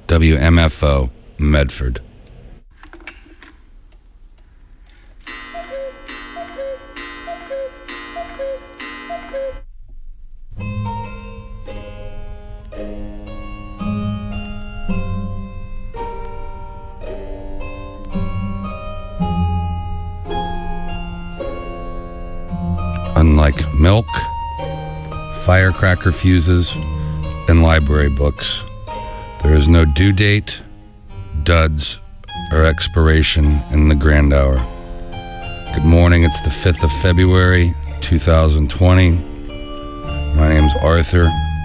WMFO, Medford. Unlike milk, firecracker fuses, and library books, there is no due date, duds, or expiration in the grand hour. Good morning, it's the 5th of February, 2020. My name's Arthur.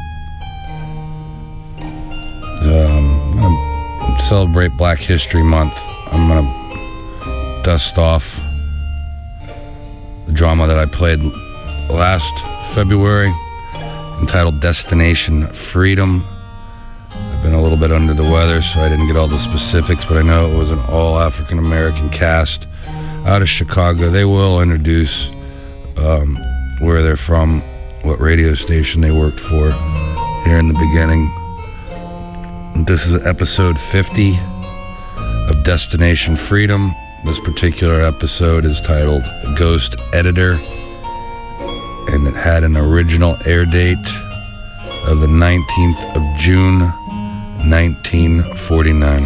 I'm to celebrate Black History Month. I'm going to dust off the drama that I played last February, entitled Destination Freedom. I've been a little bit under the weather, so I didn't get all the specifics, but I know it was an all African American cast out of Chicago. They will introduce where they're from, what radio station they worked for here in the beginning. This is episode 50 of Destination Freedom. This particular episode is titled Ghost Editor, and it had an original air date of the 19th of June, 1949.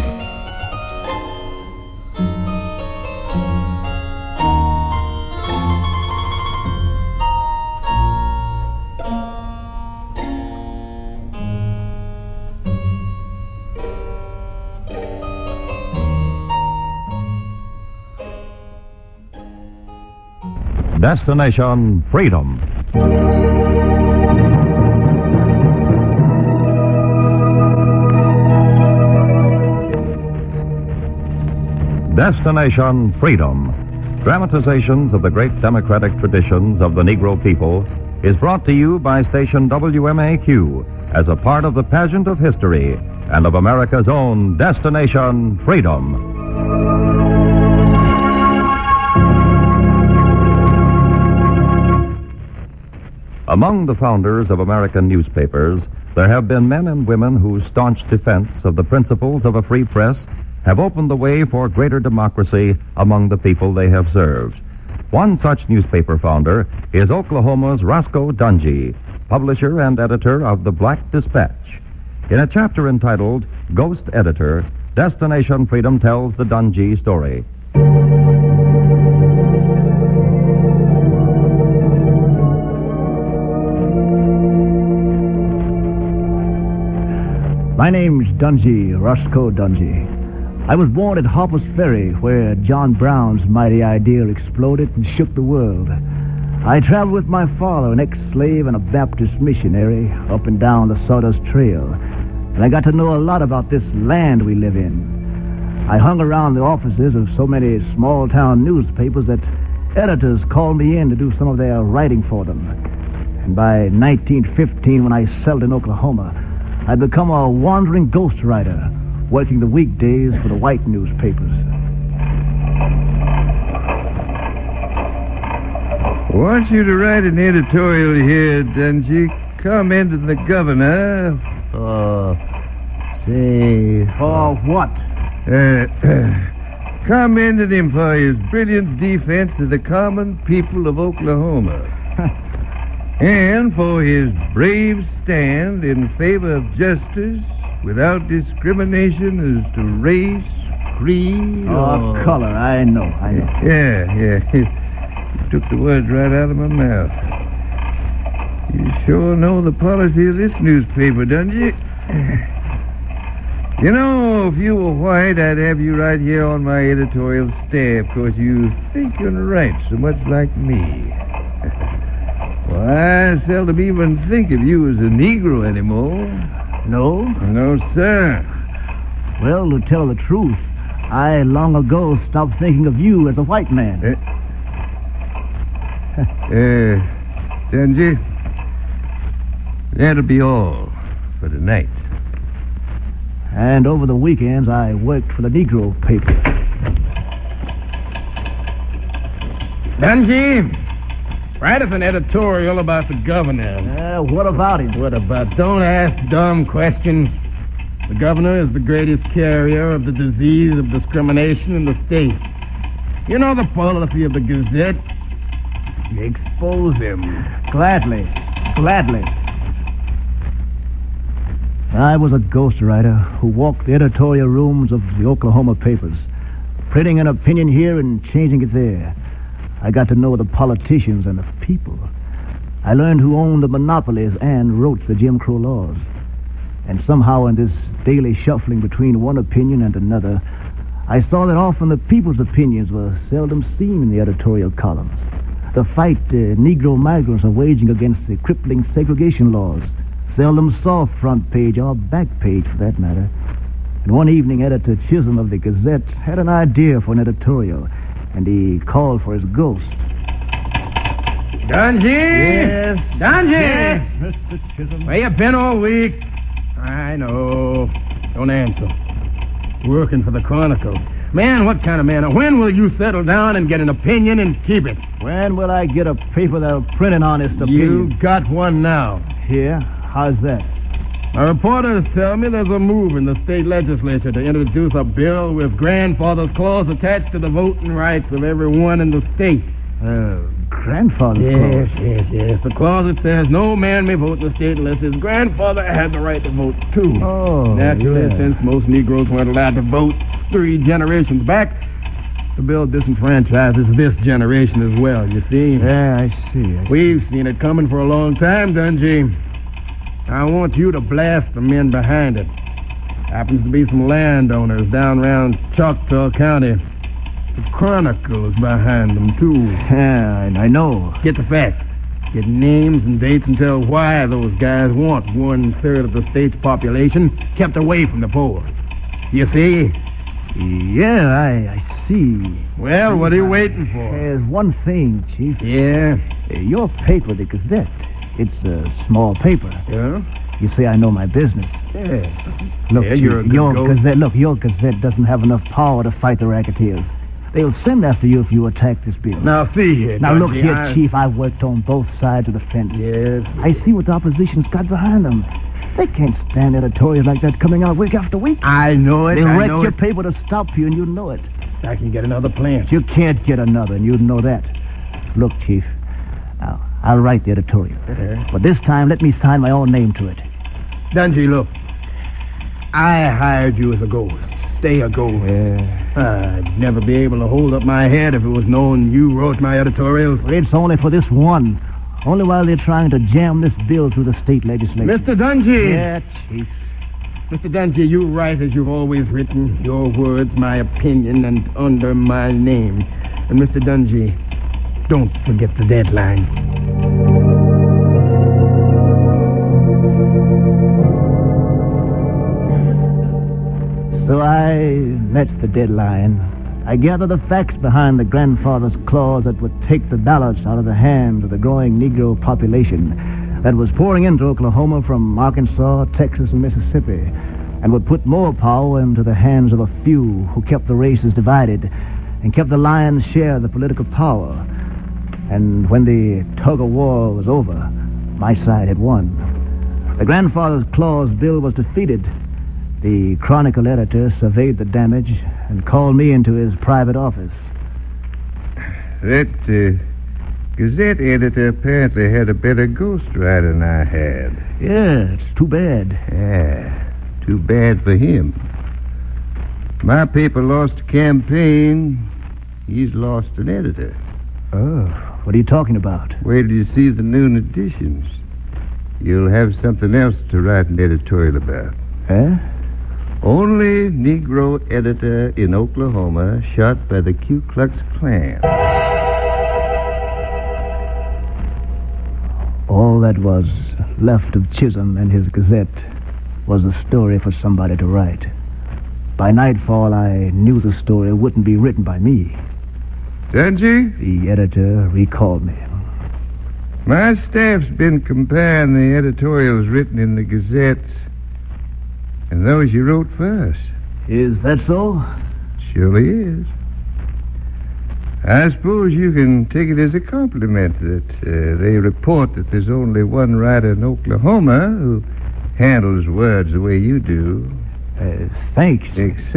Destination Freedom. Destination Freedom, dramatizations of the great democratic traditions of the Negro people, is brought to you by station WMAQ as a part of the pageant of history and of America's own Destination Freedom. Among the founders of American newspapers, there have been men and women whose staunch defense of the principles of a free press have opened the way for greater democracy among the people they have served. One such newspaper founder is Oklahoma's Roscoe Dunjee, publisher and editor of the Black Dispatch. In a chapter entitled Ghost Editor, Destination Freedom tells the Dunjee story. My name's Dunjee, Roscoe Dunjee. I was born at Harper's Ferry, where John Brown's mighty ideal exploded and shook the world. I traveled with my father, an ex-slave and a Baptist missionary, up and down the Sawdust Trail, and I got to know a lot about this land we live in. I hung around the offices of so many small-town newspapers that editors called me in to do some of their writing for them. And by 1915, when I settled in Oklahoma, I'd become a wandering ghostwriter, working the weekdays for the white newspapers. I want you to write an editorial here, Dunjee, commending the governor. For what? Commended him for his brilliant defense of the common people of Oklahoma. And for his brave stand in favor of justice without discrimination as to race, creed, or color. I know. Yeah. You took the words right out of my mouth. You sure know the policy of this newspaper, don't you? You know, if you were white, I'd have you right here on my editorial staff, because you think and write so much like me. Well, I seldom even think of you as a Negro anymore. No? No, sir. Well, to tell the truth, I long ago stopped thinking of you as a white man. Dunjee, that'll be all for tonight. And over the weekends, I worked for the Negro paper. Dunjee, write us an editorial about the governor. What about him? What about? Don't ask dumb questions. The governor is the greatest carrier of the disease of discrimination in the state. You know the policy of the Gazette? You expose him. Gladly. I was a ghostwriter who walked the editorial rooms of the Oklahoma papers, printing an opinion here and changing it there. I got to know the politicians and the people. I learned who owned the monopolies and wrote the Jim Crow laws. And somehow in this daily shuffling between one opinion and another, I saw that often the people's opinions were seldom seen in the editorial columns. The fight Negro migrants are waging against the crippling segregation laws seldom saw front page or back page for that matter. And one evening, Editor Chisholm of the Gazette had an idea for an editorial, and he called for his ghost. Dungy! Yes. Dungy! Yes, Mr. Chisholm. Where you been all week? I know. Don't answer. Working for the Chronicle. Man, what kind of man? When will you settle down and get an opinion and keep it? When will I get a paper that'll print an honest opinion? You got one now. Here? How's that? My reporters tell me there's a move in the state legislature to introduce a bill with grandfather's clause attached to the voting rights of everyone in the state. Grandfather's clause? Yes. The clause that says no man may vote in the state unless his grandfather had the right to vote too. Oh, naturally, yeah. since most Negroes weren't allowed to vote 3 generations back, the bill disenfranchises this generation as well, you see. Yeah, I see. We've seen it coming for a long time, Dungy. I want you to blast the men behind it. Happens to be some landowners down around Choctaw County. The Chronicle's behind them, too. Yeah, I know. Get the facts. Get names and dates and tell why those guys want 1/3 of the state's population kept away from the polls. You see? Yeah, I see. Well, what are you waiting for? There's one thing, Chief. Yeah? Your paper, the Gazette, it's a small paper. Yeah? You see, I know my business. Yeah. Look, Yeah, Chief, you're a good your ghost. Gazette doesn't have enough power to fight the racketeers. They'll send after you if you attack this bill. Now, see here, Now, look Dungy, here, Chief. I've worked on both sides of the fence. Yes. I see what the opposition's got behind them. They can't stand editorials like that coming out week after week. I know it. They'll I wreck know your it. paper to stop you, and you know it. I can get another plant. You can't get another, and you know that. Look, Chief, now, I'll write the editorial. Yeah. But this time, let me sign my own name to it. Dungy, look. I hired you as a ghost. Stay a ghost. Yeah. I'd never be able to hold up my head if it was known you wrote my editorials. But it's only for this one. Only while they're trying to jam this bill through the state legislature. Mr. Dungy! Yeah, Chief. Mr. Dungy, you write as you've always written. Your words, my opinion, and under my name. And Mr. Dungy, don't forget the deadline. So I met the deadline. I gathered the facts behind the grandfather's clause that would take the ballots out of the hands of the growing Negro population that was pouring into Oklahoma from Arkansas, Texas, and Mississippi, and would put more power into the hands of a few who kept the races divided and kept the lion's share of the political power. And when the tug-of-war was over, my side had won. The grandfather's clause bill was defeated. The Chronicle editor surveyed the damage and called me into his private office. That Gazette editor apparently had a better ghostwriter than I had. Yeah, it's too bad. Yeah, too bad for him. My paper lost a campaign. He's lost an editor. Oh, what are you talking about? Wait till you see the noon editions. You'll have something else to write an editorial about. Huh? Only Negro editor in Oklahoma shot by the Ku Klux Klan. All that was left of Chisholm and his Gazette was a story for somebody to write. By nightfall, I knew the story wouldn't be written by me. Dungy, The editor recalled me. my staff's been comparing the editorials written in the Gazette and those you wrote first. Is that so? Surely is. I suppose you can take it as a compliment that they report that there's only one writer in Oklahoma who handles words the way you do. Thanks.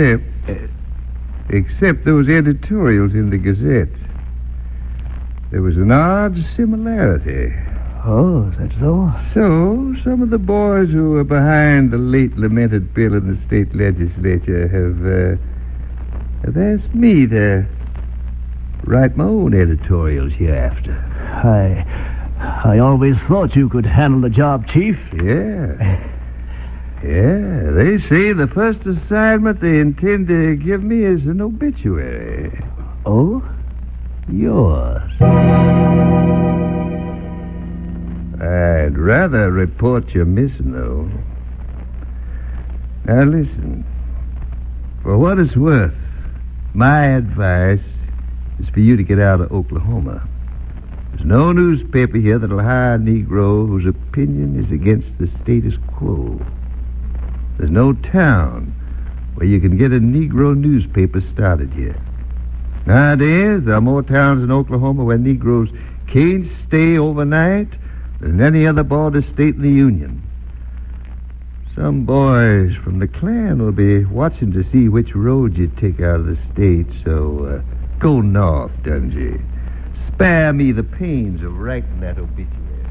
Except those editorials in the Gazette. There was an odd similarity. Oh, is that so? So, some of the boys who were behind the late lamented bill in the state legislature have asked me to write my own editorials hereafter. I always thought you could handle the job, Chief. Yeah. Yeah, they say the first assignment they intend to give me is an obituary. Oh? Yours. I'd rather report you're missing, though. Now, listen. For what it's worth, my advice is for you to get out of Oklahoma. There's no newspaper here that'll hire a Negro whose opinion is against the status quo. There's no town where you can get a Negro newspaper started here. Nowadays, there are more towns in Oklahoma where Negroes can't stay overnight than any other border state in the Union. Some boys from the Klan will be watching to see which road you take out of the state, so go north, Dungy. Spare me the pains of writing that obituary.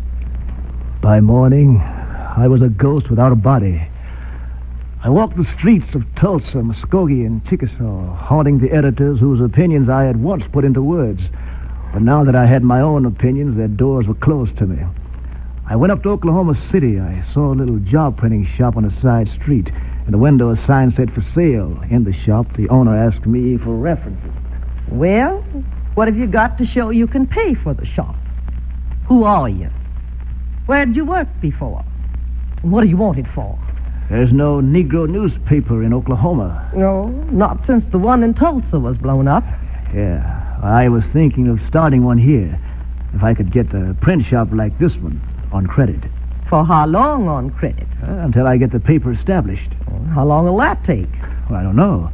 By morning, I was a ghost without a body. I walked the streets of Tulsa, Muskogee, and Chickasaw, haunting the editors whose opinions I had once put into words. But now that I had my own opinions, their doors were closed to me. I went up to Oklahoma City. I saw a little job printing shop on a side street. In the window, a sign said for sale. In the shop, the owner asked me for references. Well, what have you got to show you can pay for the shop? Who are you? Where'd you work before? What do you want it for? There's no Negro newspaper in Oklahoma. No, not since the one in Tulsa was blown up. Yeah, I was thinking of starting one here. If I could get a print shop like this one on credit. For how long on credit? Until I get the paper established. How long will that take? Well, I don't know.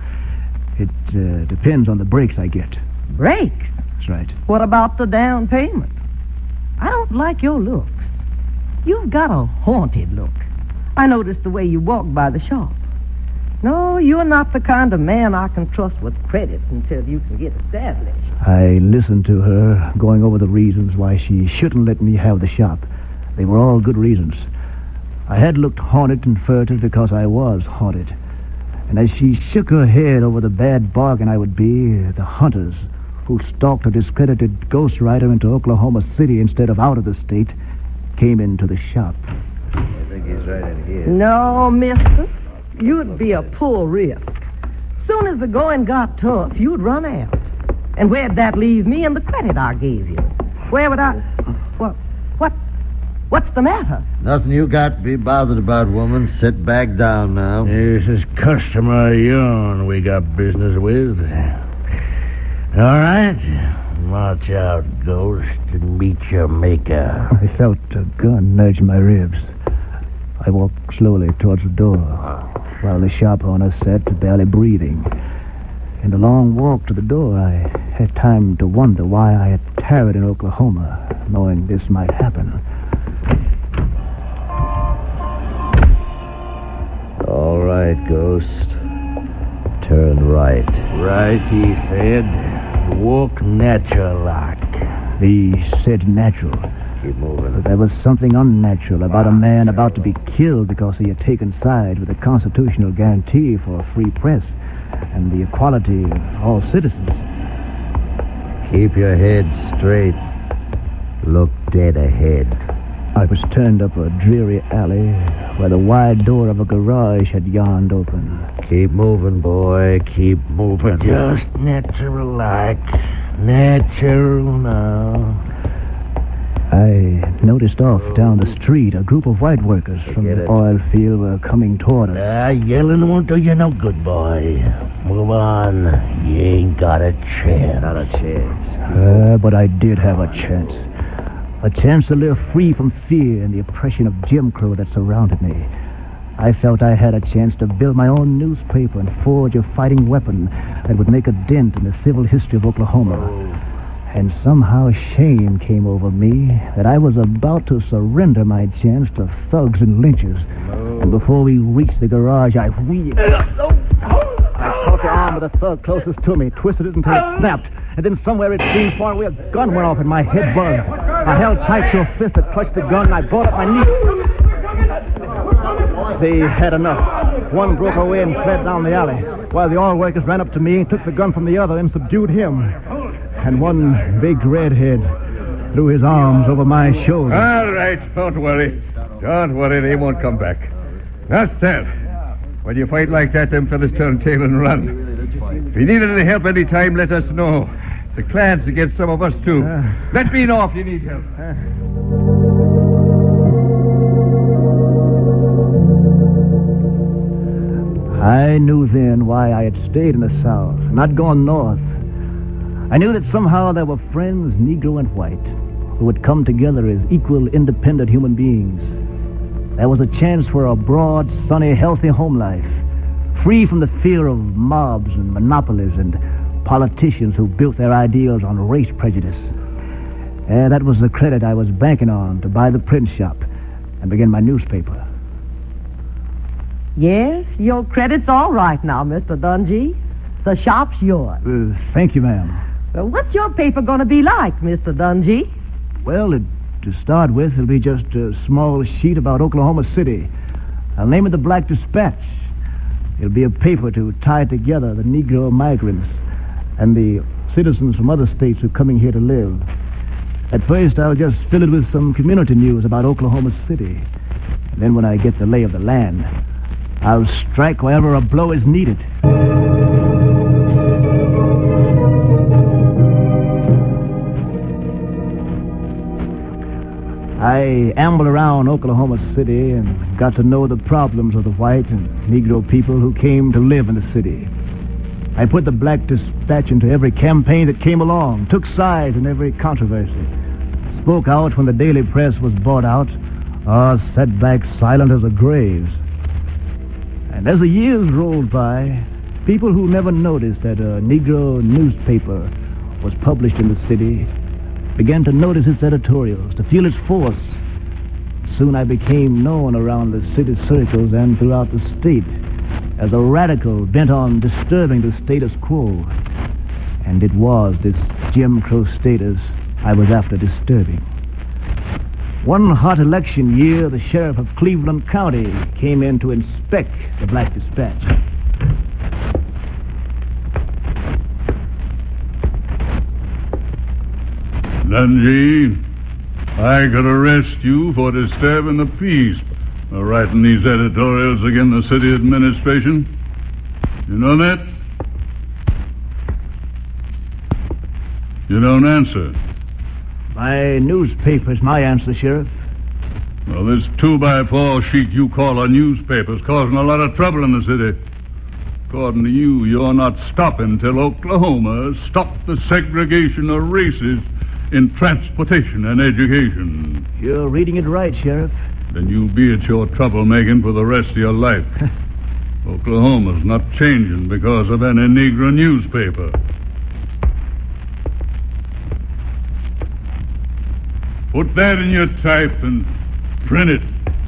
It depends on the breaks I get. Breaks? That's right. What about the down payment? I don't like your looks. You've got a haunted look. I noticed the way you walk by the shop. No, you're not the kind of man I can trust with credit until you can get established. I listened to her, going over the reasons why she shouldn't let me have the shop. They were all good reasons. I had looked haunted and furtive because I was haunted. And as she shook her head over the bad bargain I would be, the hunters who stalked a discredited ghostwriter into Oklahoma City instead of out of the state came into the shop. I think he's right in here. No, mister. You'd be a poor risk. Soon as the going got tough, you'd run out. And where'd that leave me and the credit I gave you? Where would I... What's the matter? Nothing you got to be bothered about, woman. Sit back down now. This is customer young we got business with. All right. March out, ghost, and meet your maker. I felt a gun nudge my ribs. I walked slowly towards the door, while the shop owner sat barely breathing. In the long walk to the door, I had time to wonder why I had tarried in Oklahoma, knowing this might happen. All right, ghost. Turn right. Right, he said. Walk natural-like. He said natural. Keep moving. But there was something unnatural about a man about to be killed because he had taken sides with a constitutional guarantee for a free press and the equality of all citizens. Keep your head straight. Look dead ahead. I was turned up a dreary alley where the wide door of a garage had yawned open. Keep moving, boy. Keep moving. Just natural-like. Natural now. I noticed off down the street a group of white workers from the oil field were coming toward us. Yelling won't do you no good, boy. Move on. You ain't got a chance. Not a chance. But I did have a chance. A chance to live free from fear and the oppression of Jim Crow that surrounded me. I felt I had a chance to build my own newspaper and forge a fighting weapon that would make a dent in the civil history of Oklahoma. And somehow shame came over me that I was about to surrender my chance to thugs and lynchers. And before we reached the garage, I wheeled. I caught the arm of the thug closest to me, twisted it until it snapped, and then somewhere it seemed far away, a gun went off and my head buzzed. I held tight to a fist that clutched the gun, and I brought up my knee. They had enough. One broke away and fled down the alley, while the oil workers ran up to me, took the gun from the other, and subdued him. And one big redhead threw his arms over my shoulder. All right, don't worry. Don't worry, they won't come back. Now, sir, when you fight like that, them fellas turn tail and run. If you need any help any time, let us know. The Klan's against some of us, too. Let me know if you need help. I knew then why I had stayed in the South, not gone north. I knew that somehow there were friends, Negro and white, who would come together as equal, independent human beings. There was a chance for a broad, sunny, healthy home life, free from the fear of mobs and monopolies and politicians who built their ideals on race prejudice. That was the credit I was banking on to buy the print shop and begin my newspaper. Yes, your credit's all right now, Mr. Dungy. The shop's yours. Thank you, ma'am. Well, what's your paper going to be like, Mr. Dungy? Well, to start with, it'll be just a small sheet about Oklahoma City. I'll name it the Black Dispatch. It'll be a paper to tie together the Negro migrants and the citizens from other states who are coming here to live. At first, I'll just fill it with some community news about Oklahoma City. And then when I get the lay of the land, I'll strike wherever a blow is needed. I ambled around Oklahoma City and got to know the problems of the white and Negro people who came to live in the city. I put the Black Dispatch into every campaign that came along, took sides in every controversy, spoke out when the daily press was bought out, or sat back silent as a grave. And as the years rolled by, people who never noticed that a Negro newspaper was published in the city began to notice its editorials, to feel its force. Soon I became known around the city circles and throughout the state as a radical bent on disturbing the status quo. And it was this Jim Crow status I was after disturbing. One hot election year, the sheriff of Cleveland County came in to inspect the Black Dispatch. Dungy, I could arrest you for disturbing the peace by writing these editorials against the city administration. You know that? You don't answer. My newspaper's my answer, Sheriff. Well, this 2x4 sheet you call a newspaper is causing a lot of trouble in the city. According to you, you're not stopping till Oklahoma stops the segregation of races in transportation and education. You're reading it right, Sheriff. Then you'll be at your troublemaking for the rest of your life. Oklahoma's not changing because of any Negro newspaper. Put that in your type and print it.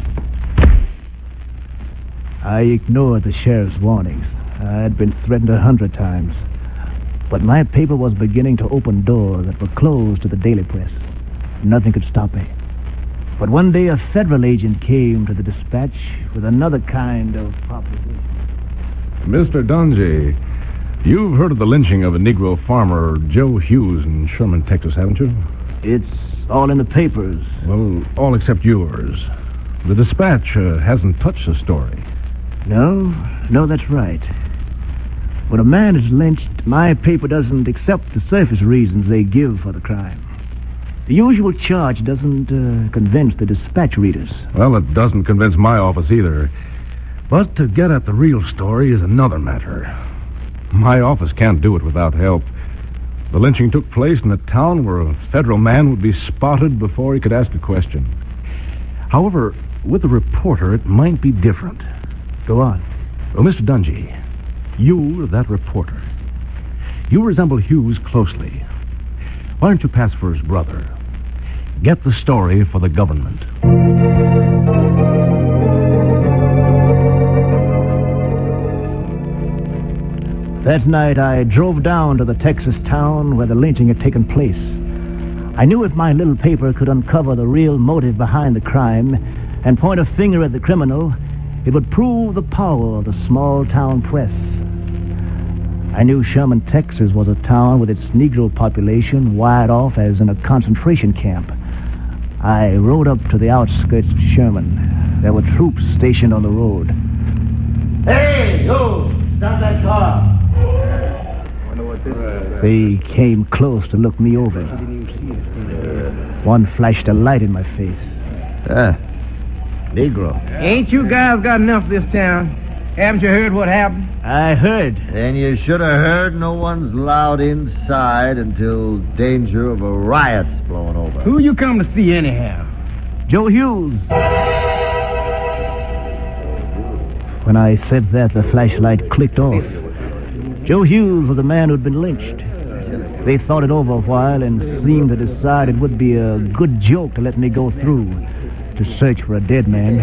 I ignored the sheriff's warnings. I'd been threatened 100 times. But my paper was beginning to open doors that were closed to the daily press. Nothing could stop me. But one day a federal agent came to the Dispatch with another kind of proposition. Mr. Dungy, you've heard of the lynching of a Negro farmer, Joe Hughes, in Sherman, Texas, haven't you? It's all in the papers. Well, all except yours. The Dispatch hasn't touched the story. No, that's right. When a man is lynched, my paper doesn't accept the surface reasons they give for the crime. The usual charge doesn't convince the Dispatch readers. Well, it doesn't convince my office either. But to get at the real story is another matter. My office can't do it without help. The lynching took place in a town where a federal man would be spotted before he could ask a question. However, with a reporter, it might be different. Go on. Well, Mr. Dungy, you're that reporter. You resemble Hughes closely. Why don't you pass for his brother? Get the story for the government. That night, I drove down to the Texas town where the lynching had taken place. I knew if my little paper could uncover the real motive behind the crime and point a finger at the criminal, it would prove the power of the small-town press. I knew Sherman, Texas was a town with its Negro population wired off as in a concentration camp. I rode up to the outskirts of Sherman. There were troops stationed on the road. Hey, yo! Stop that car! They came close to look me over. One flashed a light in my face. Negro. Ain't you guys got enough of this town? Haven't you heard what happened? I heard. And you should have heard no one's allowed inside until danger of a riot's blown over. Who you come to see anyhow? Joe Hughes. When I said that, the flashlight clicked off. Joe Hughes was a man who'd been lynched. They thought it over a while and seemed to decide it would be a good joke to let me go through to search for a dead man.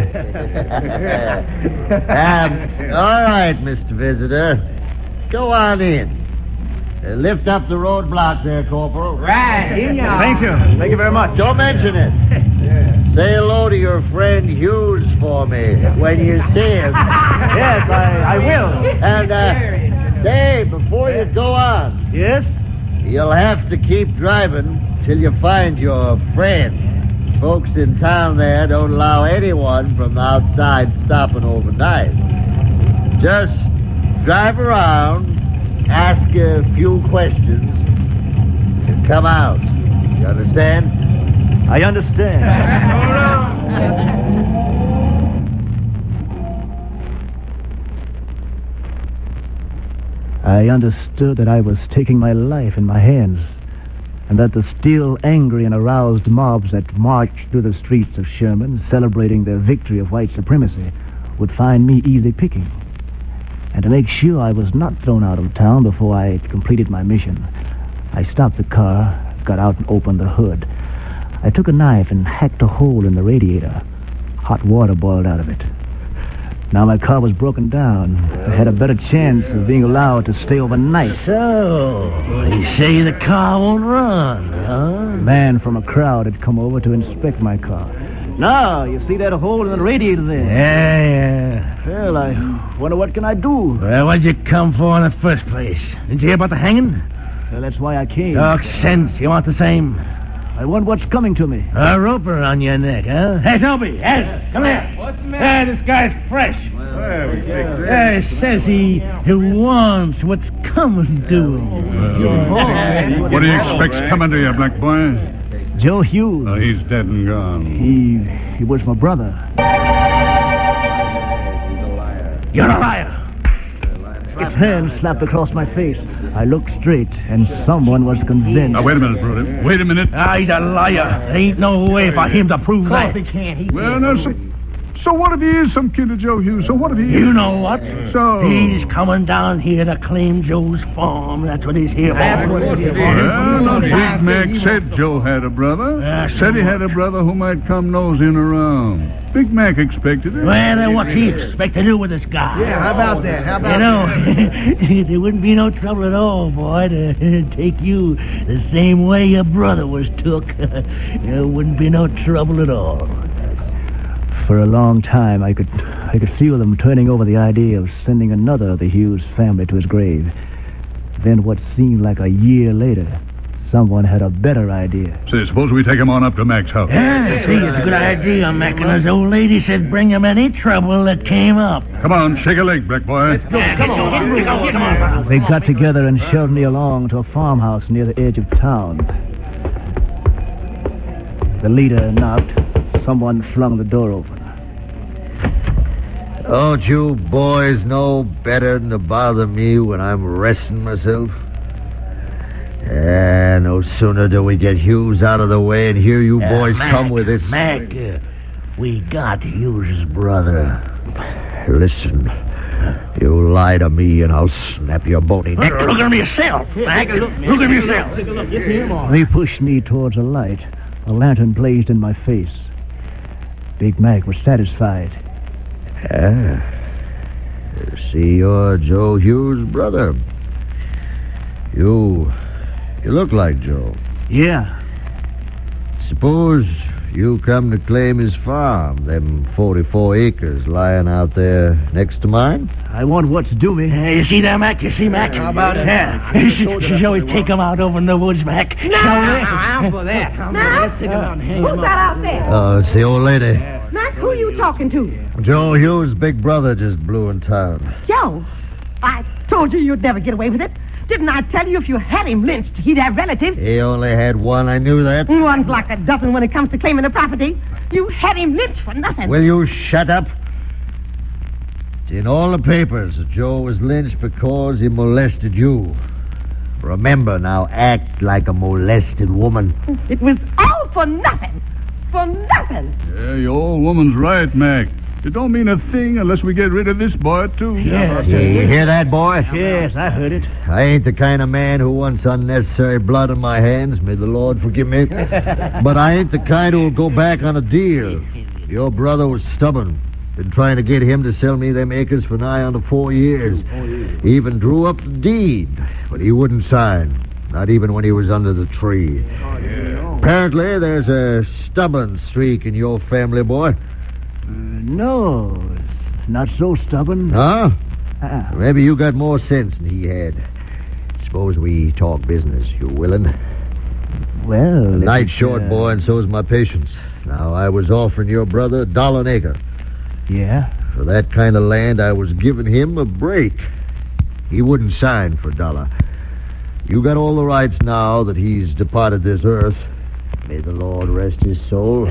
All right, Mr. Visitor. Go on in. Lift up the roadblock there, Corporal. Right, here you are. Thank you. Thank you very much. Don't mention it. Say hello to your friend Hughes for me when you see him. Yes, I will. And say, before you go on, Yes? you'll have to keep driving till you find your friend. Folks in town there don't allow anyone from the outside stopping overnight. Just drive around, ask a few questions, and come out. You understand? I understand. I understood that I was taking my life in my hands, and that the still angry and aroused mobs that marched through the streets of Sherman, celebrating their victory of white supremacy, would find me easy picking. And to make sure I was not thrown out of town before I had completed my mission, I stopped the car, got out and opened the hood. I took a knife and hacked a hole in the radiator. Hot water boiled out of it. Now my car was broken down. I had a better chance of being allowed to stay overnight. So, you say the car won't run, huh? A man from a crowd had come over to inspect my car. Now, you see that hole in the radiator there? Yeah. Well, I wonder what can I do? Well, what'd you come for in the first place? Didn't you hear about the hanging? Well, that's why I came. Talk sense. You want the same? I want what's coming to me. A rope around your neck, huh? Hey, Toby! Hey, come here! What's the matter? Hey, this guy's fresh. He says he wants what's coming to him. What do you expect's coming to you, black boy? Joe Hughes. Oh, he's dead and gone. He was my brother. You're a liar. His hand slapped across my face. I looked straight, and someone was convinced. Now, wait a minute, Brody. Wait a minute. He's a liar. There ain't no way for him to prove that. He can't. Well, now, so what if he is some kid of Joe Hughes? So what if he is? You know what? So? He's coming down here to claim Joe's farm. That's what he's here for. Well, now, Big Mac said Joe had a brother. Said he had a brother who might come nosing around. Big Mac expected it. Well, then what's he expect to do with this guy? Yeah, how about that? There wouldn't be no trouble at all, boy, to take you the same way your brother was took. There wouldn't be no trouble at all. For a long time, I could feel them turning over the idea of sending another of the Hughes family to his grave. Then what seemed like a year later, someone had a better idea. Say, suppose we take him on up to Mac's house. Yeah, see, it's a good idea, Mac. And his old lady said bring him any trouble that came up. Come on, shake a leg, black boy. Let's go. Come on. They got together and shoved me along to a farmhouse near the edge of town. The leader knocked. Someone flung the door open. Don't you boys know better than to bother me when I'm resting myself? No sooner do we get Hughes out of the way and here you boys Mac, come with this... Mac, we got Hughes' brother. Listen, You lie to me and I'll snap your bony neck. Look at him yourself, Mac. Look at him yourself. He pushed me towards a light. A lantern blazed in my face. Big Mac was satisfied. See, you're Joe Hughes' brother. You look like Joe. Yeah. Suppose you come to claim his farm, them 44 acres lying out there next to mine? I want what's due me. You see that, Mac? You see, Mac? How about it? Yeah. Shall we take him out over in the woods, Mac? Shall we? I'm for that. Let's take him out and hang him Who's up. that out there? Oh, it's the old lady. Mac, who are you talking to? Joe Hughes' big brother just blew in town. Joe. I told you you'd never get away with it. Didn't I tell you if you had him lynched, he'd have relatives? He only had one, I knew that. One's like a dozen when it comes to claiming the property. You had him lynched for nothing. Will you shut up? It's in all the papers that Joe was lynched because he molested you. Remember, now act like a molested woman. It was all for nothing. For nothing. Yeah, your old woman's right, Mac. It don't mean a thing unless we get rid of this boy, too. Yes. You hear that, boy? Yes, I heard it. I ain't the kind of man who wants unnecessary blood on my hands, may the Lord forgive me. But I ain't the kind who'll go back on a deal. Your brother was stubborn. Been trying to get him to sell me them acres for nigh under 4 years. He even drew up the deed, but he wouldn't sign. Not even when he was under the tree. Apparently, there's a stubborn streak in your family, boy. No, not so stubborn. Huh? Maybe you got more sense than he had. Suppose we talk business, you willing? Well, Night's short, boy, and so's my patience. Now, I was offering your brother $1 an acre. Yeah? For that kind of land, I was giving him a break. He wouldn't sign for $1. You got all the rights now that he's departed this earth. May the Lord rest his soul.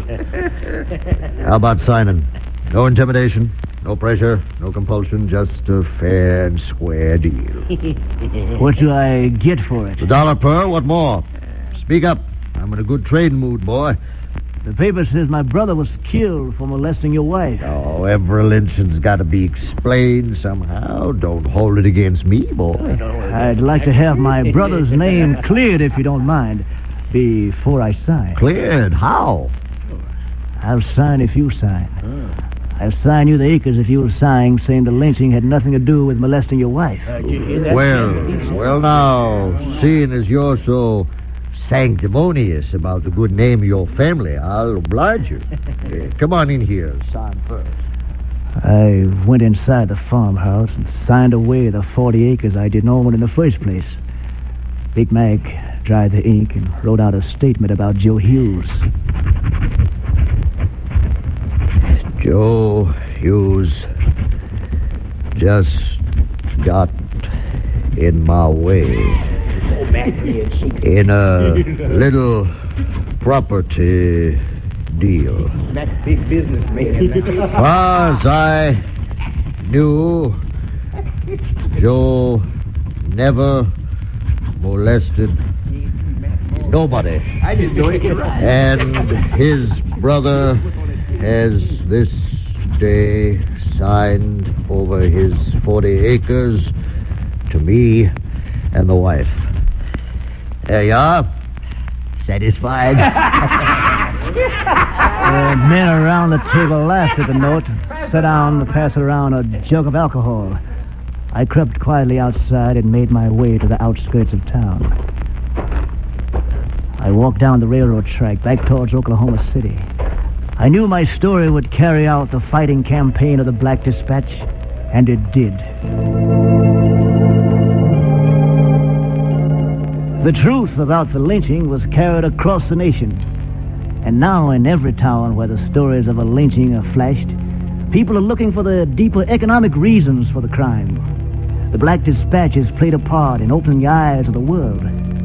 How about signing? No intimidation, no pressure, no compulsion, just a fair and square deal. What do I get for it? $1 per, what more? Speak up. I'm in a good trading mood, boy. The paper says my brother was killed for molesting your wife. Oh, every lynching's got to be explained somehow. Don't hold it against me, boy. I'd like to have my brother's name cleared, if you don't mind, before I sign. Cleared? How? I'll sign if you sign. I'll sign you the acres if you'll sign saying the lynching had nothing to do with molesting your wife. Well now, seeing as you're so sanctimonious about the good name of your family, I'll oblige you. Come on in here, sign first. I went inside the farmhouse and signed away the 40 acres I didn't own in the first place. Big Mac dried the ink and wrote out a statement about Joe Hughes. Joe Hughes just got in my way in a little property deal. That's big business, man. Far as I knew, Joe never molested nobody. I just know it right. And his brother has this day signed over his 40 acres to me and the wife. There you are. Satisfied? Men around the table laughed at the note, sat down to pass around a jug of alcohol. I crept quietly outside and made my way to the outskirts of town. I walked down the railroad track back towards Oklahoma City. I knew my story would carry out the fighting campaign of the Black Dispatch, and it did. The truth about the lynching was carried across the nation. And now in every town where the stories of a lynching are flashed, people are looking for the deeper economic reasons for the crime. The Black Dispatch has played a part in opening the eyes of the world.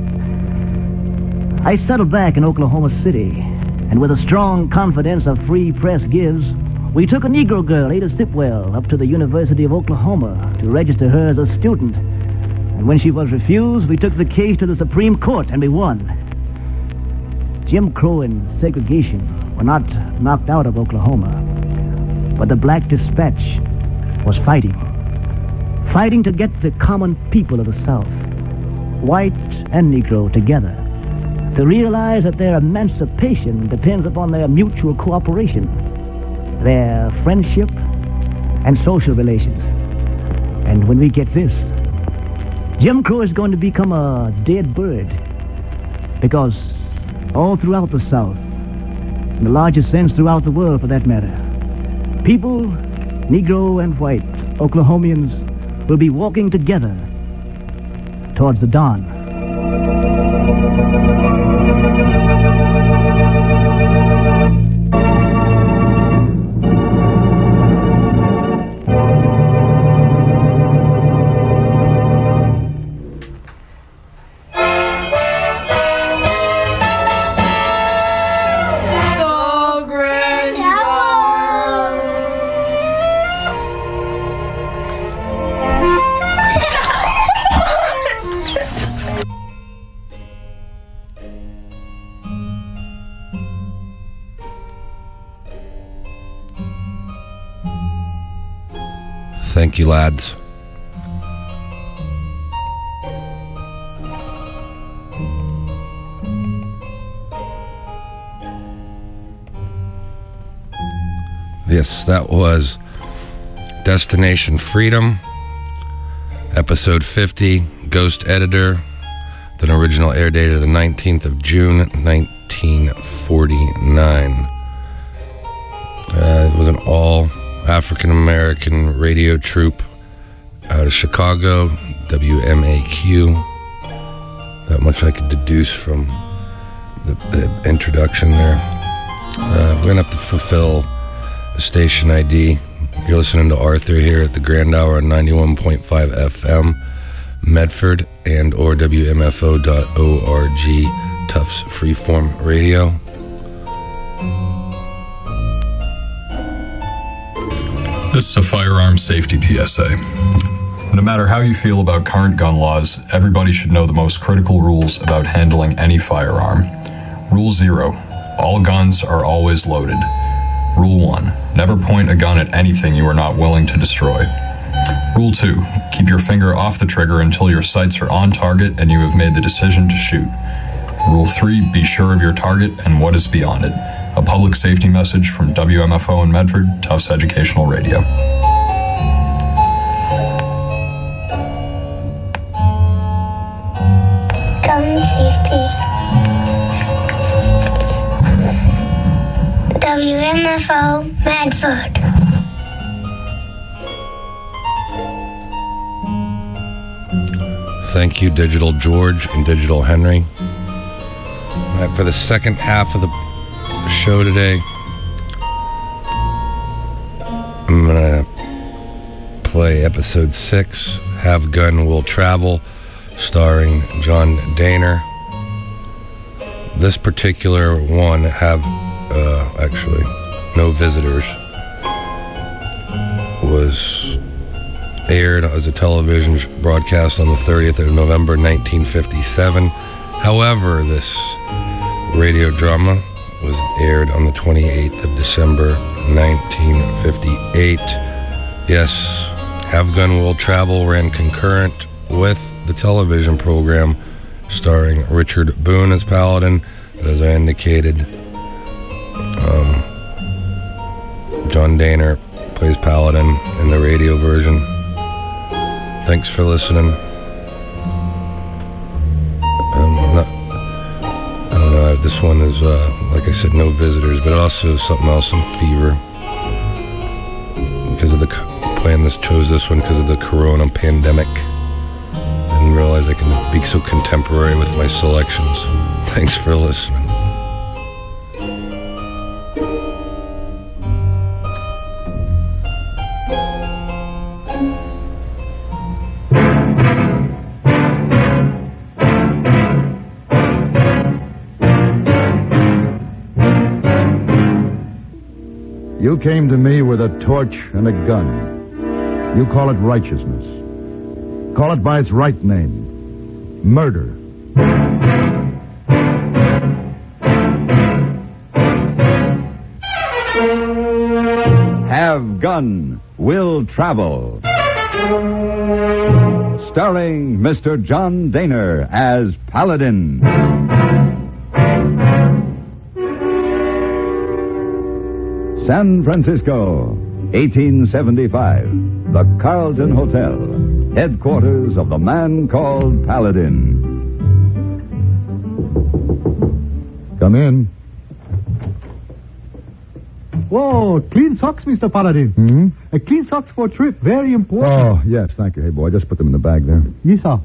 I settled back in Oklahoma City, and with a strong confidence a free press gives, we took a Negro girl, Ada Sipwell, up to the University of Oklahoma to register her as a student. And when she was refused, we took the case to the Supreme Court, and we won. Jim Crow and segregation were not knocked out of Oklahoma, but the Black Dispatch was fighting. fighting to get the common people of the South, white and Negro, together, to realize that their emancipation depends upon their mutual cooperation, their friendship and social relations. And when we get this, Jim Crow is going to become a dead bird, because all throughout the South, in the largest sense throughout the world for that matter, people, Negro and white, Oklahomians, will be walking together towards the dawn. Thank you, lads. Yes, that was Destination Freedom, episode 50, Ghost Editor, with an original air date of the 19th of June, 1949. It was an all African-American radio troupe out of Chicago, WMAQ. That much I could deduce from the introduction there. We're going to have to fulfill the station ID. You're listening to Arthur here at the Grand Hour on 91.5 FM, Medford, and or WMFO.org, Tufts Freeform Radio. This is a firearm safety PSA. No matter how you feel about current gun laws, everybody should know the most critical rules about handling any firearm. Rule 0. All guns are always loaded. Rule 1. Never point a gun at anything you are not willing to destroy. Rule 2. Keep your finger off the trigger until your sights are on target and you have made the decision to shoot. Rule 3. Be sure of your target and what is beyond it. A public safety message from WMFO in Medford, Tufts Educational Radio. Gun safety. WMFO Medford. Thank you, Digital George and Digital Henry. All right, for the second half of the show today, I'm gonna play episode 6, Have Gun Will Travel, starring John Dehner. This particular one, actually No Visitors, was aired as a television broadcast on the 30th of November 1957. However, this radio drama was aired on the 28th of December 1958. Yes, Have Gun Will Travel ran concurrent with the television program starring Richard Boone as Paladin, but as I indicated, John Dehner plays Paladin in the radio version. Thanks for listening. This one is, like I said, No Visitors, but also something else in Fever. Because of the chose this one because of the corona pandemic. Didn't realize I can be so contemporary with my selections. Thanks for listening. You came to me with a torch and a gun. You call it righteousness. Call it by its right name. Murder. Have Gun Will Travel. starring Mr. John Daner as Paladin. San Francisco, 1875. The Carlton Hotel, headquarters of the man called Paladin. Come in. Whoa, clean socks, Mr. Paladin. Hmm? Clean socks for a trip, very important. Oh, yes, thank you. Hey, boy, just put them in the bag there. Yes, sir.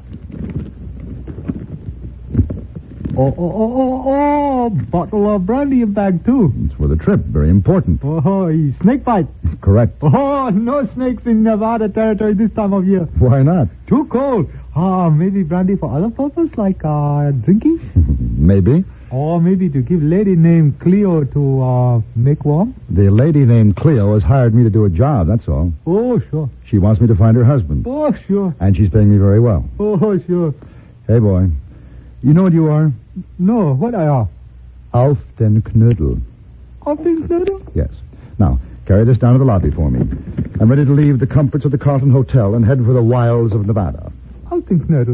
Oh, bottle of brandy in bag, too. It's for the trip, very important. Oh, snake bite. Correct. Oh, no snakes in Nevada territory this time of year. Why not? Too cold. Maybe brandy for other purpose, like drinking? Maybe. Or maybe to give lady named Cleo to make warm? The lady named Cleo has hired me to do a job, that's all. Oh, sure. She wants me to find her husband. Oh, sure. And she's paying me very well. Oh, sure. Hey, boy, you know what you are? No, what I are? Auf den Knödel. Auf den Knödel? Yes. Now, carry this down to the lobby for me. I'm ready to leave the comforts of the Carlton Hotel and head for the wilds of Nevada. Auf den Knödel.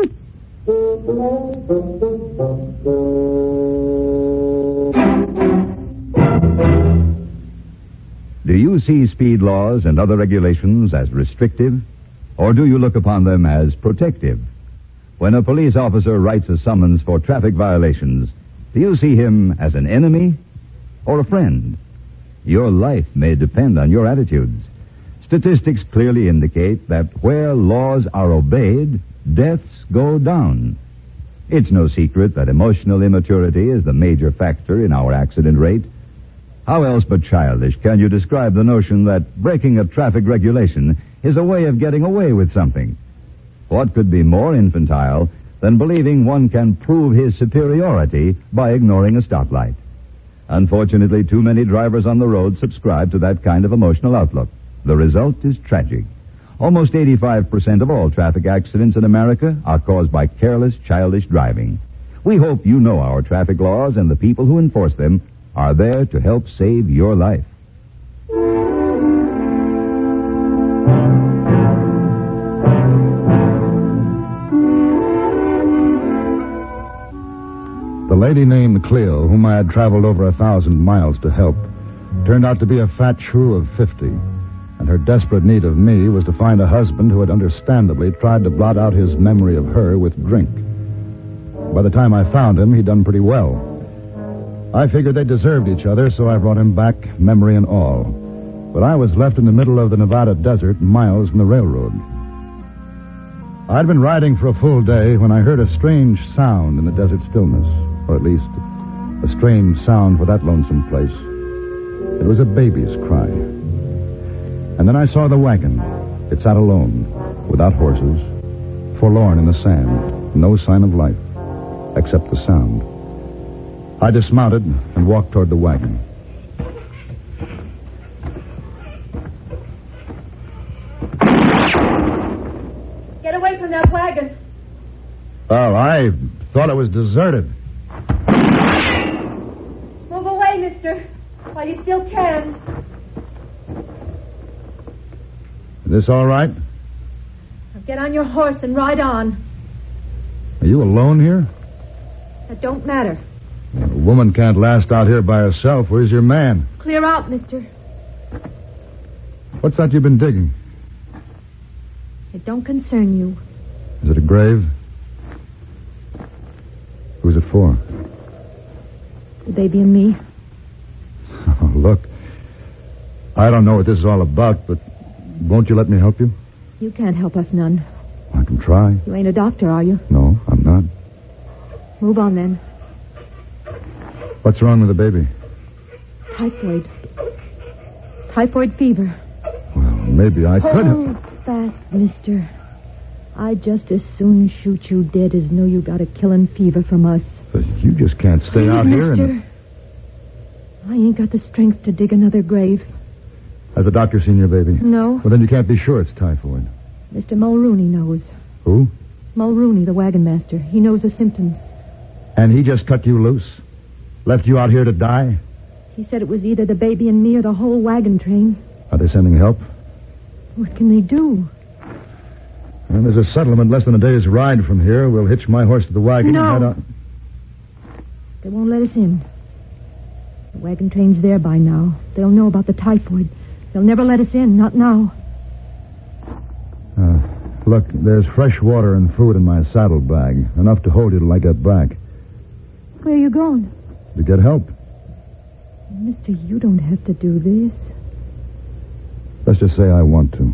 Do you see speed laws and other regulations as restrictive, or do you look upon them as protective? When a police officer writes a summons for traffic violations, do you see him as an enemy or a friend? Your life may depend on your attitudes. Statistics clearly indicate that where laws are obeyed, deaths go down. It's no secret that emotional immaturity is the major factor in our accident rate. How else but childish can you describe the notion that breaking a traffic regulation is a way of getting away with something? What could be more infantile than believing one can prove his superiority by ignoring a stoplight? Unfortunately, too many drivers on the road subscribe to that kind of emotional outlook. The result is tragic. Almost 85% of all traffic accidents in America are caused by careless, childish driving. We hope you know our traffic laws and the people who enforce them are there to help save your life. The lady named Cleo, whom I had traveled over 1,000 miles to help, turned out to be a fat shrew of 50. And her desperate need of me was to find a husband who had understandably tried to blot out his memory of her with drink. By the time I found him, he'd done pretty well. I figured they deserved each other, so I brought him back, memory and all. But I was left in the middle of the Nevada desert, miles from the railroad. I'd been riding for a full day when I heard a strange sound in the desert stillness, or at least a strange sound for that lonesome place. It was a baby's cry. And then I saw the wagon. It sat alone, without horses, forlorn in the sand, no sign of life, except the sound. I dismounted and walked toward the wagon. Get away from that wagon. Oh, I thought it was deserted. Move away, mister, while you still can. Is this all right? Now get on your horse and ride on. Are you alone here? That don't matter. A woman can't last out here by herself. Where's your man? Clear out, mister. What's that you've been digging? It don't concern you. Is it a grave? Who's it for? The baby and me. Oh, look, I don't know what this is all about, but won't you let me help you? You can't help us none. I can try. You ain't a doctor, are you? No, I'm not. Move on, then. What's wrong with the baby? Typhoid. Typhoid fever. Well, maybe I could Hold have... fast, mister. I'd just as soon shoot you dead as know you got a killing fever from us. But you just can't stay out here mister. and... I ain't got the strength to dig another grave. Has the doctor seen your baby? No. Well, then you can't be sure it's typhoid. Mr. Mulrooney knows. Who? Mulrooney, the wagon master. He knows the symptoms. And he just cut you loose? Left you out here to die? He said it was either the baby and me or the whole wagon train. Are they sending help? What can they do? Well, there's a settlement less than a day's ride from here. We'll hitch my horse to the wagon No. and head on. They won't let us in. The wagon train's there by now. They'll know about the typhoid. They'll never let us in, not now. Look, there's fresh water and food in my saddlebag. Enough to hold you till I get back. Where are you going? To get help. Mister, you don't have to do this. Let's just say I want to.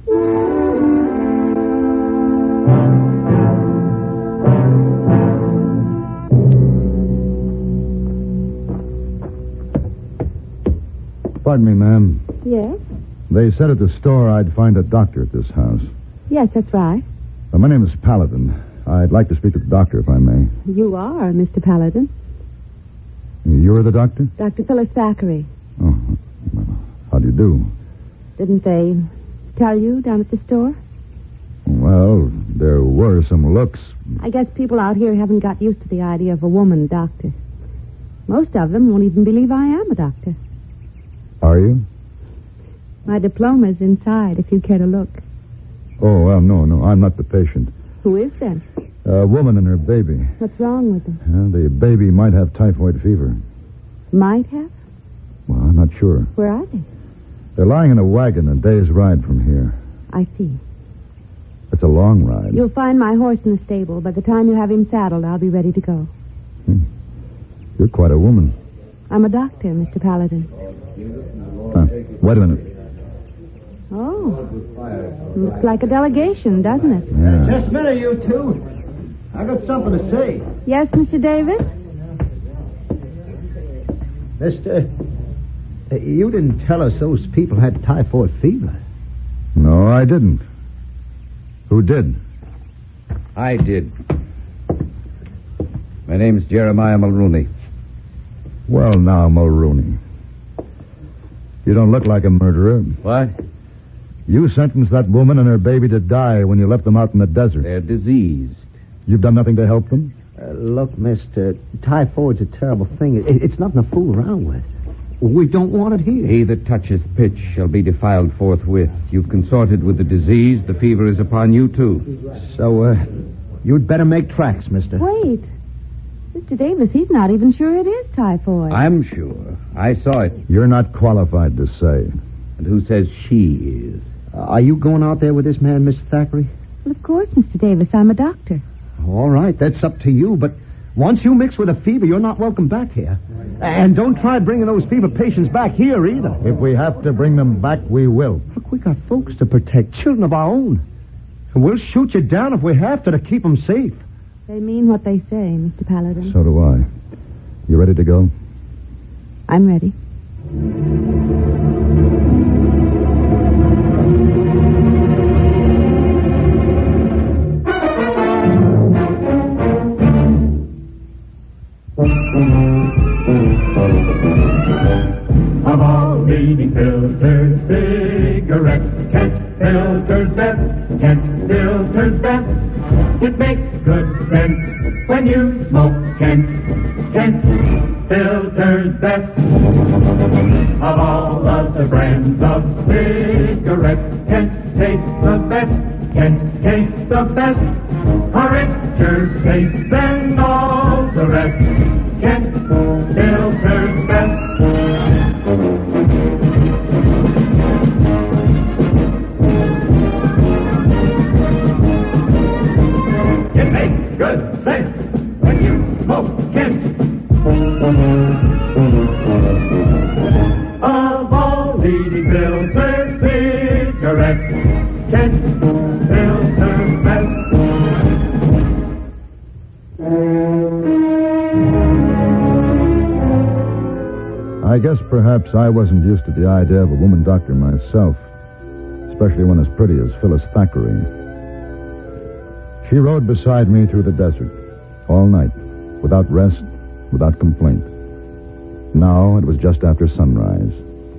Pardon me, ma'am. Yes? They said at the store I'd find a doctor at this house. Yes, that's right. My name is Paladin. I'd like to speak to the doctor, if I may. You are Mr. Paladin. You're the doctor? Dr. Phyllis Thackeray. Oh, how do you do? Didn't they tell you down at the store? Well, there were some looks. I guess people out here haven't got used to the idea of a woman doctor. Most of them won't even believe I am a doctor. Are you? My diploma's inside, if you care to look. Oh, well, no, I'm not the patient. Who is then? A woman and her baby. What's wrong with them? The baby might have typhoid fever. Might have? Well, I'm not sure. Where are they? They're lying in a wagon a day's ride from here. I see. It's a long ride. You'll find my horse in the stable. By the time you have him saddled, I'll be ready to go. You're quite a woman. I'm a doctor, Mr. Paladin. Wait a minute. Oh. Looks like a delegation, doesn't it? Yeah. Just a minute, you two. I got something to say. Yes, Mr. Davis? Mister, you didn't tell us those people had typhoid fever. No, I didn't. Who did? I did. My name's Jeremiah Mulrooney. Well, now, Mulrooney. You don't look like a murderer. What? You sentenced that woman and her baby to die when you left them out in the desert. They're diseased. You've done nothing to help them? Look, mister, typhoid's a terrible thing. It's nothing to fool around with. We don't want it here. He that toucheth pitch shall be defiled forthwith. You've consorted with the disease. The fever is upon you, too. So, you'd better make tracks, mister. Wait. Mr. Davis, he's not even sure it is typhoid. I'm sure. I saw it. You're not qualified to say. And who says she is? Are you going out there with this man, Mr. Thackeray? Well, of course, Mr. Davis. I'm a doctor. All right, that's up to you, but once you mix with a fever, you're not welcome back here. And don't try bringing those fever patients back here either. If we have to bring them back, we will. Look, we got folks to protect, children of our own. And we'll shoot you down if we have to keep them safe. They mean what they say, Mr. Paladin. So do I. You ready to go? I'm ready. Of all leading filters, cigarettes, Kent filters best, Kent filters best. It makes good sense when you smoke Kent, Kent filters best. Of all other brands of cigarettes, Kent tastes the best, Kent tastes the best. A richer taste than all the rest, Kent filters best. It makes good sense when you smoke Kent. Of all leading filter cigarettes, Kent filters best. I guess perhaps I wasn't used to the idea of a woman doctor myself, especially one as pretty as Phyllis Thackeray. She rode beside me through the desert all night, without rest, without complaint. Now it was just after sunrise.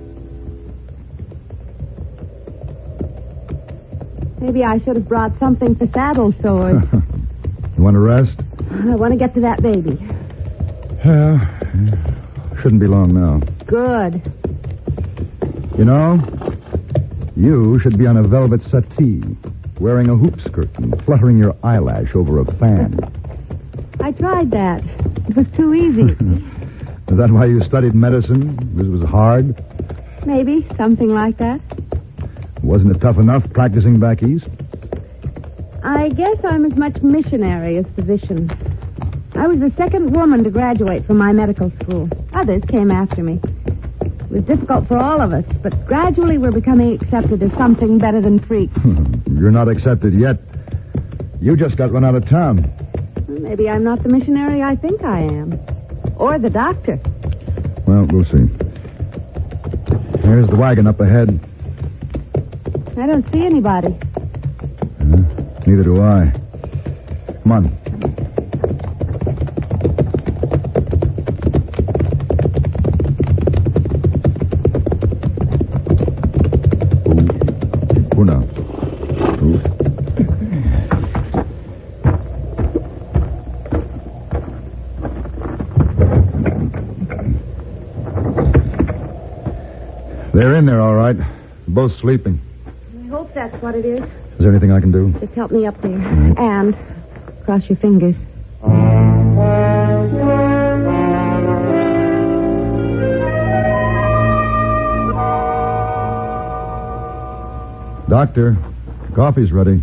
Maybe I should have brought something for saddle sores. You want to rest? I want to get to that baby. Yeah. Shouldn't be long now. Good. You know, you should be on a velvet settee wearing a hoop skirt and fluttering your eyelash over a fan. I tried that. It was too easy. Is that why you studied medicine? This was hard? Maybe, something like that. Wasn't it tough enough practicing back east? I guess I'm as much missionary as physician. I was the second woman to graduate from my medical school. Others came after me. It was difficult for all of us, but gradually we're becoming accepted as something better than freaks. You're not accepted yet. You just got run out of town. Well, maybe I'm not the missionary I think I am. Or the doctor. Well, we'll see. There's the wagon up ahead. I don't see anybody. Neither do I. Come on. They're in there, all right. Both sleeping. I hope that's what it is. Is there anything I can do? Just help me up there. And cross your fingers. Doctor, coffee's ready.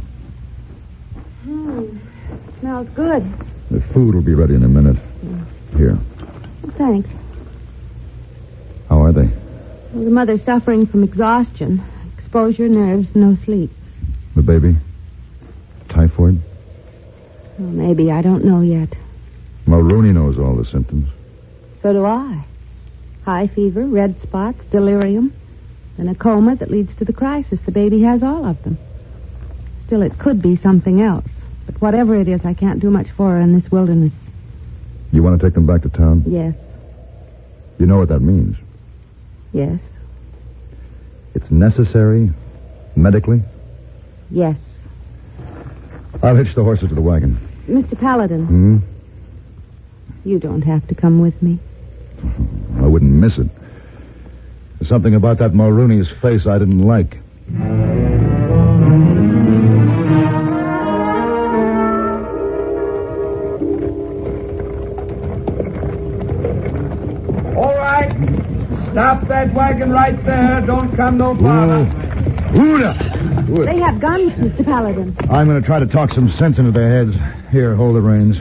Smells good. The food will be ready in a minute. Here. Thanks. How are they? Well, the mother's suffering from exhaustion, exposure, nerves, no sleep. The baby? Typhoid? Well, maybe. I don't know yet. Mulrooney knows all the symptoms. So do I. High fever, red spots, delirium, and a coma that leads to the crisis. The baby has all of them. Still, it could be something else. But whatever it is, I can't do much for her in this wilderness. You want to take them back to town? Yes. You know what that means? Yes. It's necessary, medically? Yes. I'll hitch the horses to the wagon. Mr. Paladin. You don't have to come with me. I wouldn't miss it. There's something about that Mulrooney's face I didn't like. All right. Stop that wagon right there. Don't come no farther. They have guns, Mr. Paladin. I'm going to try to talk some sense into their heads. Here, hold the reins.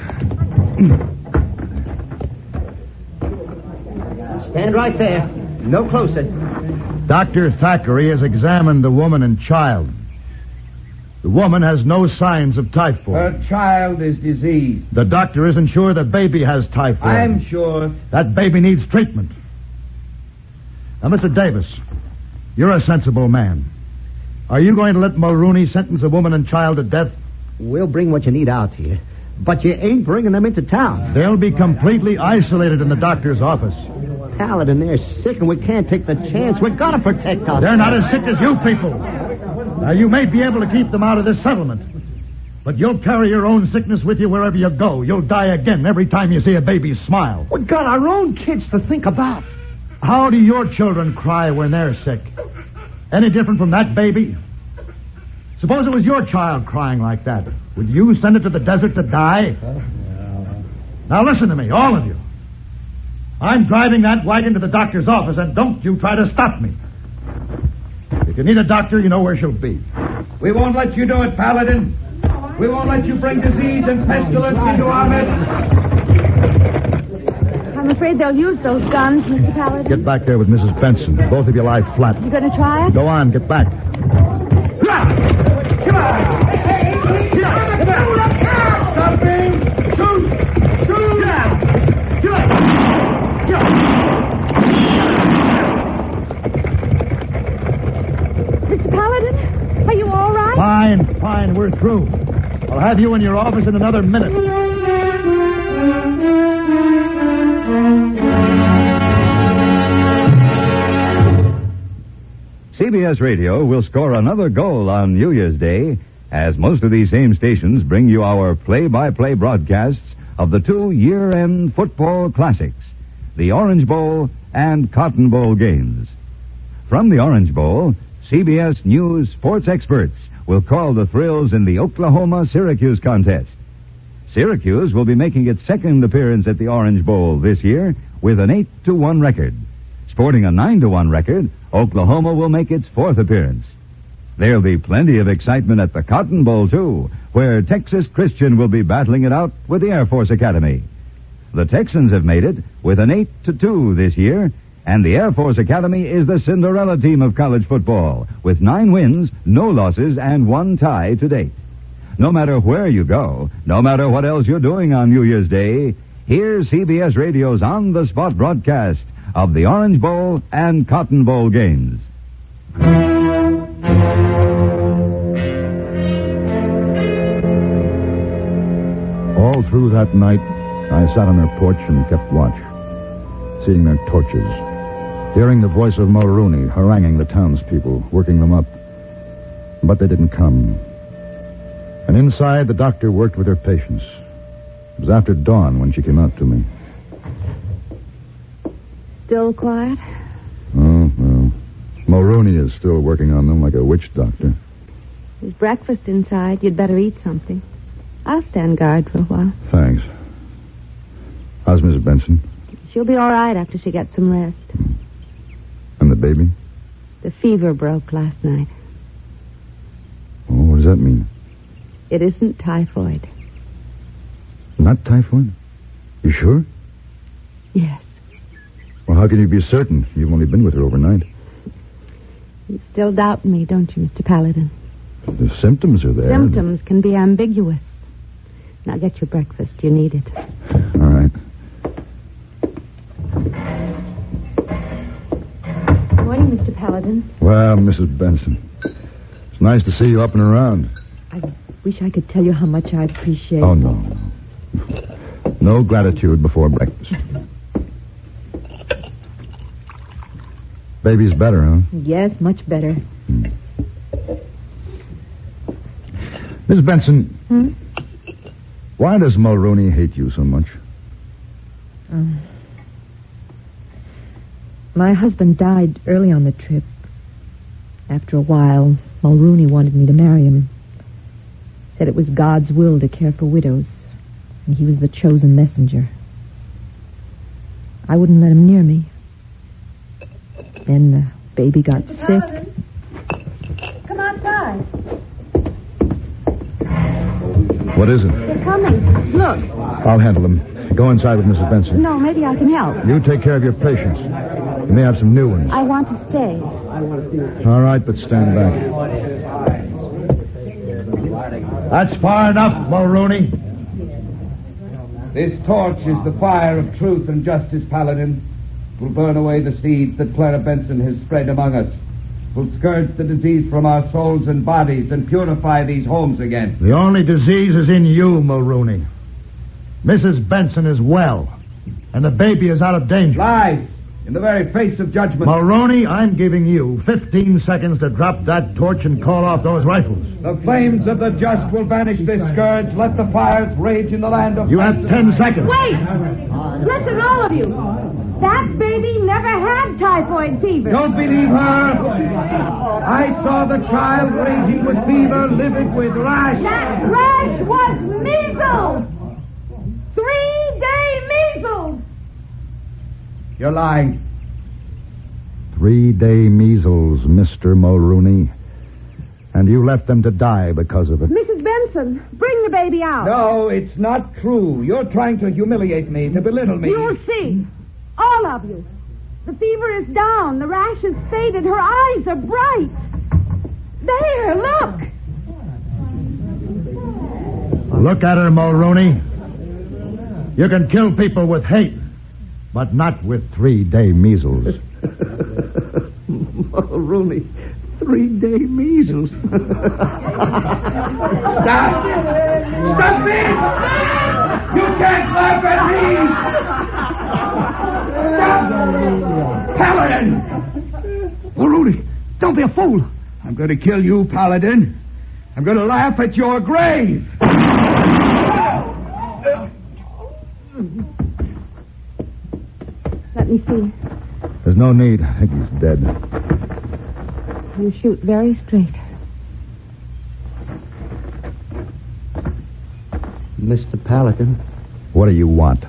Stand right there. No closer. Dr. Thackeray has examined the woman and child. The woman has no signs of typhoid. Her child is diseased. The doctor isn't sure the baby has typhoid. I'm sure. That baby needs treatment. Now, Mr. Davis, you're a sensible man. Are you going to let Mulrooney sentence a woman and child to death? We'll bring what you need out here. But you ain't bringing them into town. They'll be completely isolated in the doctor's office. Paladin, they're sick, and we can't take the chance. We've got to protect us. They're not as sick as you people. Now, you may be able to keep them out of this settlement. But you'll carry your own sickness with you wherever you go. You'll die again every time you see a baby smile. We've got our own kids to think about. How do your children cry when they're sick? Any different from that baby? Suppose it was your child crying like that. Would you send it to the desert to die? Now listen to me, all of you. I'm driving that wagon to the doctor's office, and don't you try to stop me. If you need a doctor, you know where she'll be. We won't let you do it, Paladin. We won't let you bring disease and pestilence into our midst. I'm afraid they'll use those guns, Mr. Paladin. Get back there with Mrs. Benson. Both of you lie flat. You going to try it? Go on, get back. Come on! Something! Shoot! Shoot! Mr. Paladin, are you all right? Fine, we're through. I'll have you in your office in another minute. CBS Radio will score another goal on New Year's Day, as most of these same stations bring you our play-by-play broadcasts of the two year-end football classics, the Orange Bowl and Cotton Bowl games. From the Orange Bowl, CBS News sports experts will call the thrills in the Oklahoma-Syracuse contest. Syracuse will be making its second appearance at the Orange Bowl this year with an 8-1 record. Sporting a 9-1 record, Oklahoma will make its fourth appearance. There'll be plenty of excitement at the Cotton Bowl, too, where Texas Christian will be battling it out with the Air Force Academy. The Texans have made it with an 8-2 this year, and the Air Force Academy is the Cinderella team of college football, with 9 wins, no losses, and 1 tie to date. No matter where you go, no matter what else you're doing on New Year's Day, here's CBS Radio's on-the-spot broadcast of the Orange Bowl and Cotton Bowl games. All through that night, I sat on their porch and kept watch, seeing their torches, hearing the voice of Mulrooney haranguing the townspeople, working them up. But they didn't come. And inside, the doctor worked with her patients. It was after dawn when she came out to me. Still quiet? Oh, well. Mulrooney is still working on them like a witch doctor. There's breakfast inside. You'd better eat something. I'll stand guard for a while. Thanks. How's Miss Benson? She'll be all right after she gets some rest. And the baby? The fever broke last night. Oh, what does that mean? It isn't typhoid. Not typhoid? You sure? Yes. Well, how can you be certain? You've only been with her overnight. You still doubt me, don't you, Mr. Paladin? The symptoms are there. Symptoms can be ambiguous. Now get your breakfast. You need it. All right. Morning, Mr. Paladin. Well, Mrs. Benson, it's nice to see you up and around. I wish I could tell you how much I appreciate. Oh, no. No gratitude before breakfast. Baby's better, huh? Yes, much better. Miss Benson, why does Mulrooney hate you so much? My husband died early on the trip. After a while, Mulrooney wanted me to marry him. Said it was God's will to care for widows, and he was the chosen messenger. I wouldn't let him near me. Then the baby got sick. Come outside. What is it? They're coming. Look. I'll handle them. Go inside with Mrs. Benson. No, maybe I can help. You take care of your patients. You may have some new ones. I want to stay. All right, but stand back. That's far enough, Mulrooney. This torch is the fire of truth and justice, Paladin. It will burn away the seeds that Clara Benson has spread among us. It will scourge the disease from our souls and bodies and purify these homes again. The only disease is in you, Mulrooney. Mrs. Benson is well, and the baby is out of danger. Lies! In the very face of judgment. Mulrooney, I'm giving you 15 seconds to drop that torch and call off those rifles. The flames of the just will banish this scourge. Let the fires rage in the land of... You have 10 seconds. Wait! Listen, all of you. That baby never had typhoid fever. Don't believe her. I saw the child raging with fever, livid with rash. That rash was measles. 3-day measles. You're lying. 3-day measles, Mr. Mulrooney. And you left them to die because of it. Mrs. Benson, bring the baby out. No, it's not true. You're trying to humiliate me, to belittle me. You'll see. All of you. The fever is down. The rash has faded. Her eyes are bright. There, look. Look at her, Mulrooney. You can kill people with hate, but not with 3-day measles. Mulrooney, 3-day measles. Stop! Stop it! You can't laugh at me! Stop! Paladin! Mulrooney, don't be a fool. I'm going to kill you, Paladin. I'm going to laugh at your grave. Let me see. There's no need. I think he's dead. and shoot very straight. Mr. Paladin. What do you want?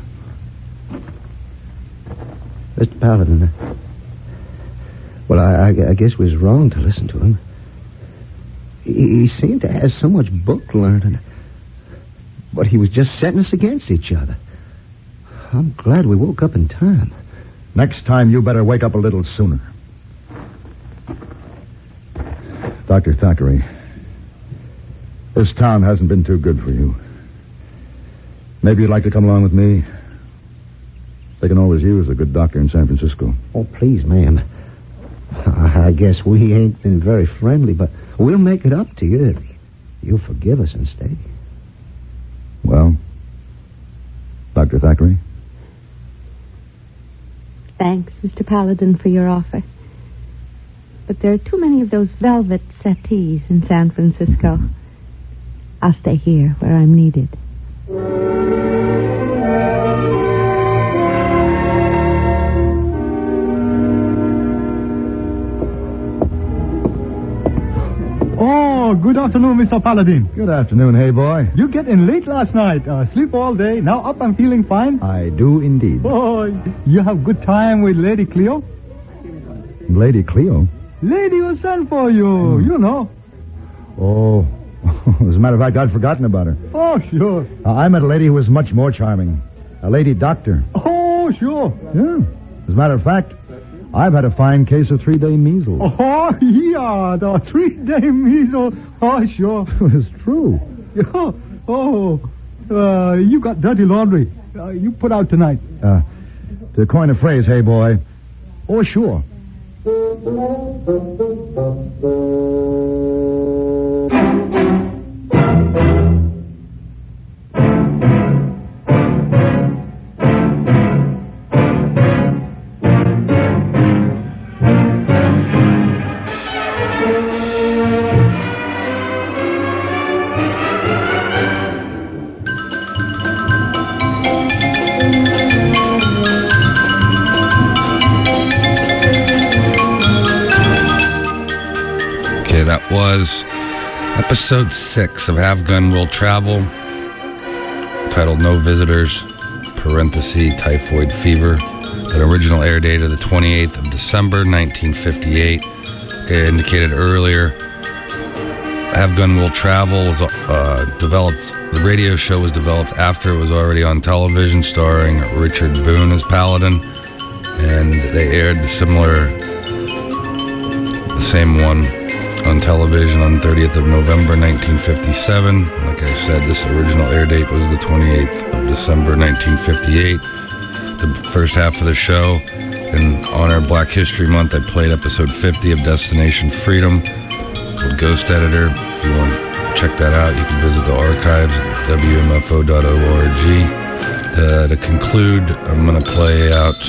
Mr. Paladin. Well, I guess we was wrong to listen to him. He seemed to have so much book learning. But he was just setting us against each other. I'm glad we woke up in time. Next time, you better wake up a little sooner. Dr. Thackeray, this town hasn't been too good for you. Maybe you'd like to come along with me. They can always use a good doctor in San Francisco. Oh, please, ma'am. I guess we ain't been very friendly, but we'll make it up to you if you'll forgive us and stay. Well, Dr. Thackeray? Thanks, Mr. Paladin, for your offer. But there are too many of those velvet settees in San Francisco. I'll stay here where I'm needed. Oh, good afternoon, Mr. Paladin. Good afternoon, hey boy. You get in late last night. Sleep all day. Now up and feeling fine. I do indeed. Oh, you have good time with Lady Cleo? Lady Cleo? Lady who sent for you. You know. Oh, as a matter of fact, I'd forgotten about her. Oh, sure. I met a lady who was much more charming. A lady doctor. Oh, sure. Yeah. As a matter of fact, I've had a fine case of 3-day measles. Oh, yeah, the 3-day measles. Oh, sure. It's true. You got dirty laundry. You put out tonight. To coin a phrase, hey boy. Oh, sure. That was episode 6 of Have Gun Will Travel, titled No Visitors, parenthesis, Typhoid Fever. That original air date of the 28th of December, 1958. Like I indicated earlier, Have Gun Will Travel was developed. The radio show was developed after it was already on television, starring Richard Boone as Paladin, and they aired the same one on television on 30th of November 1957. Like I said, this original air date was the 28th of December 1958. The first half of the show, in honor of Black History Month, I played episode 50 of Destination Freedom called Ghost Editor. If you want to check that out, you can visit the archives at wmfo.org. To conclude, I'm going to play out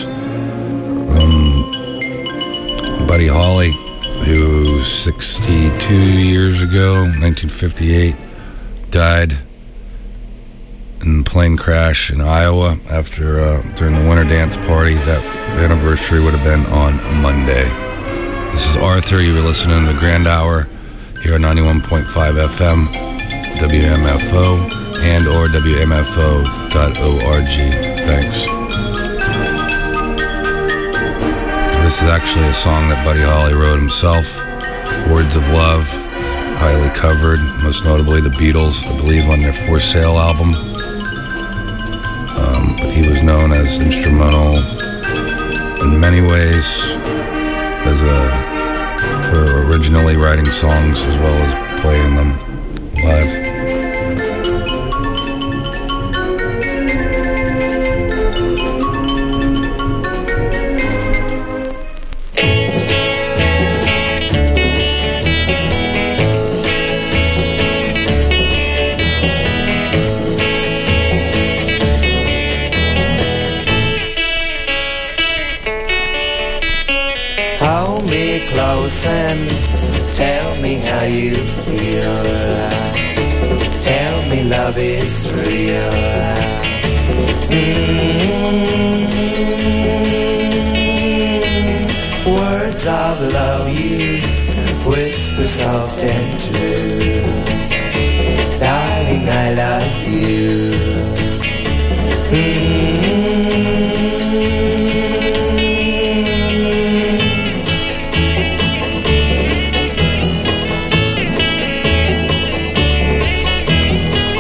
Buddy Holly, who 62 years ago, 1958, died in a plane crash in Iowa after during the Winter Dance Party. That anniversary would have been on Monday. This is Arthur. You were listening to Grand Hour here on 91.5 FM, WMFO, and or WMFO.org. Thanks. This is actually a song that Buddy Holly wrote himself. Words of Love, highly covered, most notably the Beatles, I believe, on their For Sale album. But he was known as instrumental in many ways, for originally writing songs as well as playing them live. And tell me how you feel. Tell me love is real. Words of love you soft and true.